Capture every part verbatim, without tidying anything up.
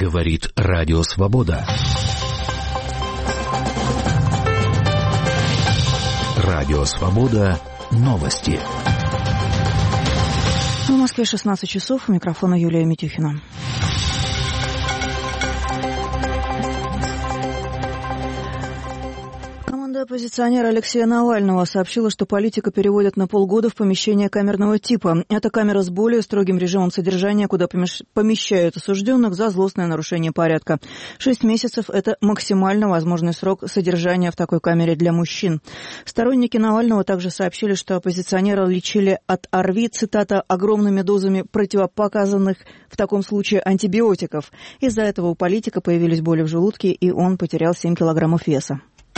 Говорит Радио Свобода. Радио Свобода. Новости. В Москве шестнадцать часов. У микрофона Юлия Митюхина. Оппозиционер Алексея Навального сообщила, что политика переводят на полгода в помещение камерного типа. Это камера с более строгим режимом содержания, куда помещают осужденных за злостное нарушение порядка. Шесть месяцев – это максимально возможный срок содержания в такой камере для мужчин. Сторонники Навального также сообщили, что оппозиционера лечили от ОРВИ, цитата, огромными дозами противопоказанных в таком случае антибиотиков. Из-за этого у политика появились боли в желудке, и он потерял семь килограммов веса.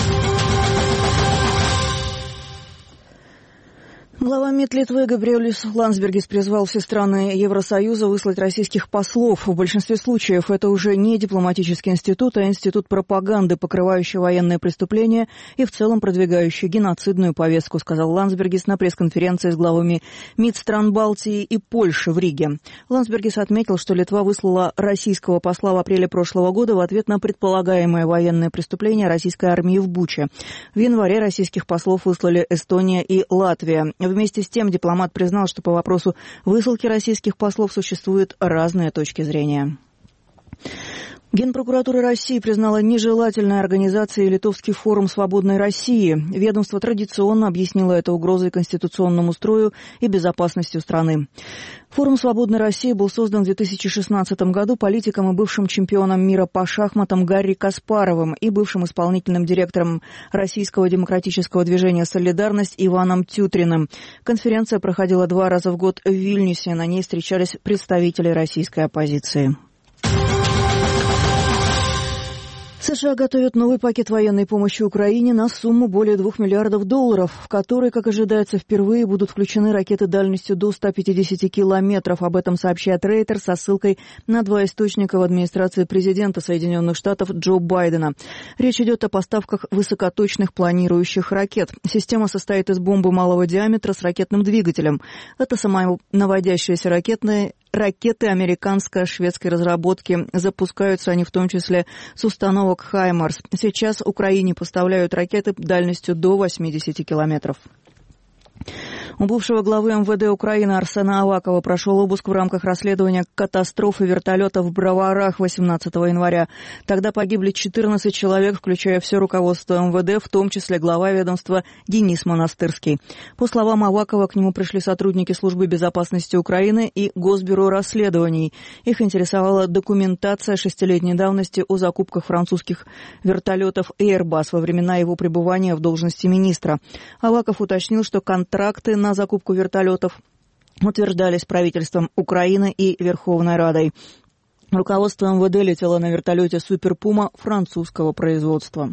Глава МИД Литвы Габриэлис Ландсбергис призвал все страны Евросоюза выслать российских послов. В большинстве случаев это уже не дипломатический институт, а институт пропаганды, покрывающий военные преступления и в целом продвигающий геноцидную повестку, сказал Ландсбергис на пресс-конференции с главами МИД стран Балтии и Польши в Риге. Ландсбергис отметил, что Литва выслала российского посла в апреле прошлого года в ответ на предполагаемое военное преступление российской армии в Буче. В январе российских послов выслали Эстония и Латвия. Вместе с тем дипломат признал, что по вопросу высылки российских послов существуют разные точки зрения. Генпрокуратура России признала нежелательной организацией Литовский форум «Свободной России». Ведомство традиционно объяснило это угрозой конституционному строю и безопасности страны. Форум «Свободной России» был создан в две тысячи шестнадцатом году политиком и бывшим чемпионом мира по шахматам Гарри Каспаровым и бывшим исполнительным директором Российского демократического движения «Солидарность» Иваном Тютриным. Конференция проходила два раза в год в Вильнюсе. На ней встречались представители российской оппозиции. США готовят новый пакет военной помощи Украине на сумму более двух миллиардов долларов, в который, как ожидается, впервые будут включены ракеты дальностью до ста пятидесяти километров. Об этом сообщает Рейтер со ссылкой на два источника в администрации президента Соединенных Штатов Джо Байдена. Речь идет о поставках высокоточных планирующих ракет. Система состоит из бомбы малого диаметра с ракетным двигателем. Это самонаводящиеся ракетные Ракеты американско-шведской разработки. Запускаются они в том числе с установок «Хаймарс». Сейчас Украине поставляют ракеты дальностью до восьмидесяти километров. У бывшего главы эм вэ дэ Украины Арсена Авакова прошел обыск в рамках расследования катастрофы вертолета в Броварах восемнадцатого января. Тогда погибли четырнадцать человек, включая все руководство эм вэ дэ, в том числе глава ведомства Денис Монастырский. По словам Авакова, к нему пришли сотрудники Службы безопасности Украины и Госбюро расследований. Их интересовала документация шестилетней давности о закупках французских вертолетов Airbus во времена его пребывания в должности министра. Аваков уточнил, что контракты на закупку вертолетов утверждались правительством Украины и Верховной Радой. Руководство эм вэ дэ летело на вертолете «Супер Пума» французского производства.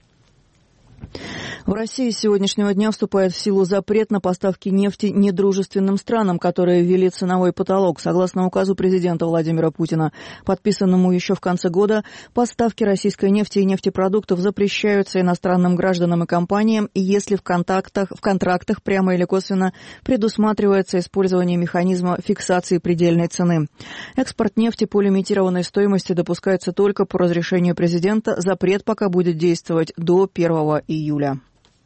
В России с сегодняшнего дня вступает в силу запрет на поставки нефти недружественным странам, которые ввели ценовой потолок. Согласно указу президента Владимира Путина, подписанному еще в конце года, поставки российской нефти и нефтепродуктов запрещаются иностранным гражданам и компаниям, если в контактах, в контрактах прямо или косвенно предусматривается использование механизма фиксации предельной цены. Экспорт нефти по лимитированной стоимости допускается только по разрешению президента. Запрет пока будет действовать до первого июля.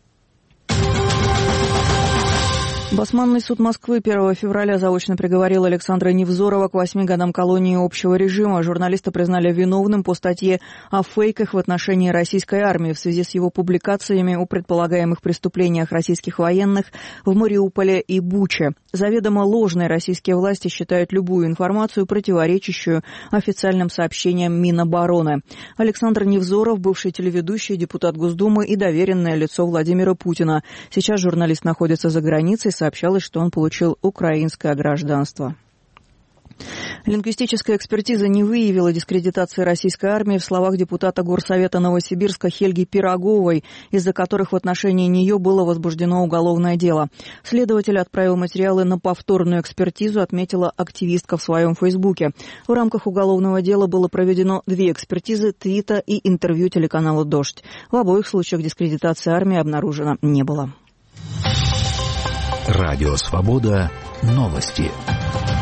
Басманный суд Москвы первого февраля заочно приговорил Александра Невзорова к восьми годам колонии общего режима. Журналиста признали виновным по статье о фейках в отношении российской армии в связи с его публикациями о предполагаемых преступлениях российских военных в Мариуполе и Буче. Заведомо ложной российские власти считают любую информацию, противоречащую официальным сообщениям Минобороны. Александр Невзоров, бывший телеведущий, депутат Госдумы и доверенное лицо Владимира Путина. Сейчас журналист находится за границей. Сообщалось, что он получил украинское гражданство. Лингвистическая экспертиза не выявила дискредитации российской армии в словах депутата Горсовета Новосибирска Хельги Пироговой, из-за которых в отношении нее было возбуждено уголовное дело. Следователь отправил материалы на повторную экспертизу, отметила активистка в своем фейсбуке. В рамках уголовного дела было проведено две экспертизы, твита и интервью телеканала «Дождь». В обоих случаях дискредитации армии обнаружено не было. Радио «Свобода». Новости.